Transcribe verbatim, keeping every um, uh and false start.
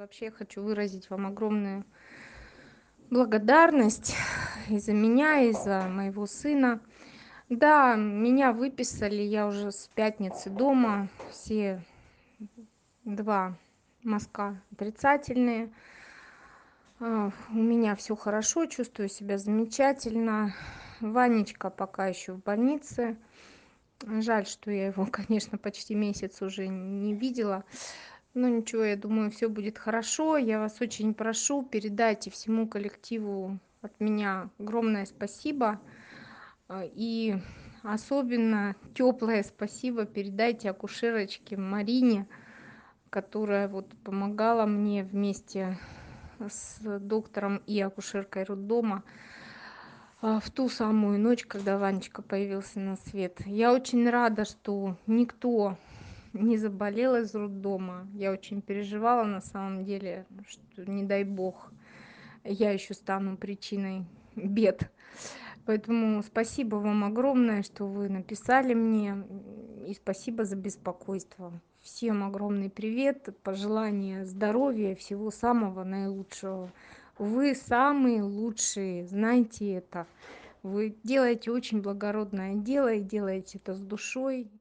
вообще я хочу выразить вам огромную благодарность и за меня, и за моего сына. Да, меня выписали, я уже с пятницы дома, все два мазка отрицательные. А, У меня все хорошо, чувствую себя замечательно. Ванечка пока еще в больнице. Жаль, что я его, конечно, почти месяц уже не видела. Но ничего, я думаю, все будет хорошо. Я вас очень прошу, передайте всему коллективу от меня огромное спасибо. А, И особенно теплое спасибо передайте акушерочке Марине, которая вот помогала мне вместе с доктором и акушеркой роддома а, в ту самую ночь, когда Ванечка появился на свет. Я очень рада, что никто не заболел из роддома. Я очень переживала на самом деле, что не дай бог я еще стану причиной бед. Поэтому спасибо вам огромное, что вы написали мне, и спасибо за беспокойство. Всем огромный привет, пожелания здоровья, всего самого наилучшего. Вы самые лучшие, знайте это. Вы делаете очень благородное дело и делаете это с душой.